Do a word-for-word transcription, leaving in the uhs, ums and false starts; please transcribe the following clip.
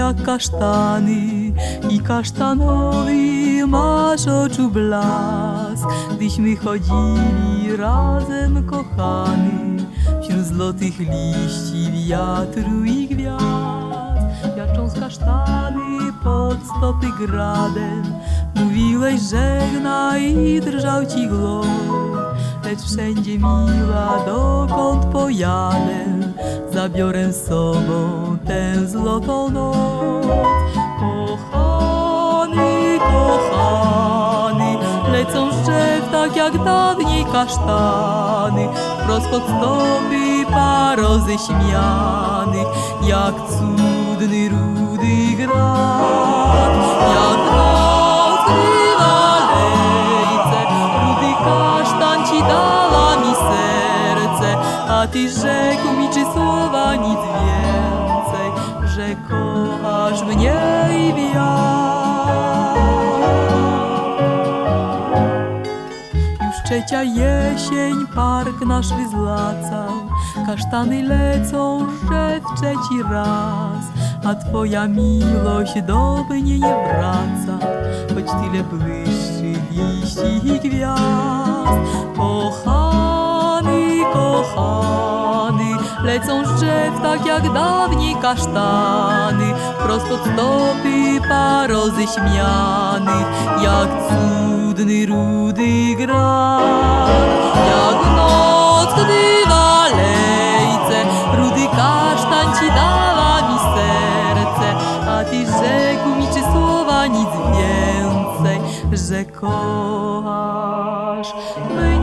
jak kasztany i kasztanowy masz oczu blask. Gdyśmy chodzili razem, kochany, wśród złotych liści, wiatru i gwiazd. Jacząc kasztany pod stopy gradem, mówiłeś żegnaj i drżał ci głos. Lecz wszędzie miła, dokąd pojadę, zabiorę z sobą tę złotą noc. Kochany, kochany, lecą z drzew tak jak dawniej kasztany, wprost pod stopy par roześmianych, jak cudny rudy grad. Jak noc grywa lejce, rudy kasztan ci dała mi serce, a ty rzekł mi, czy słowa nic więcej, że kochasz mnie i wiatr. Już trzecia jesień park nasz wyzlacał, kasztany lecą że w trzeci raz, a twoja miłość do mnie nie wraca, choć tyle błyszczy liści i gwiazd. Kochany, kochany, lecą z drzew tak jak dawniej kasztany, wprost pod stopy par roześmianych, jak cudny rudy grad. Jak noc, gdy w alejce rudy kasztan ci dała mi serce, a ty rzekł mi, czy słowa nic więcej, że kochasz mnie.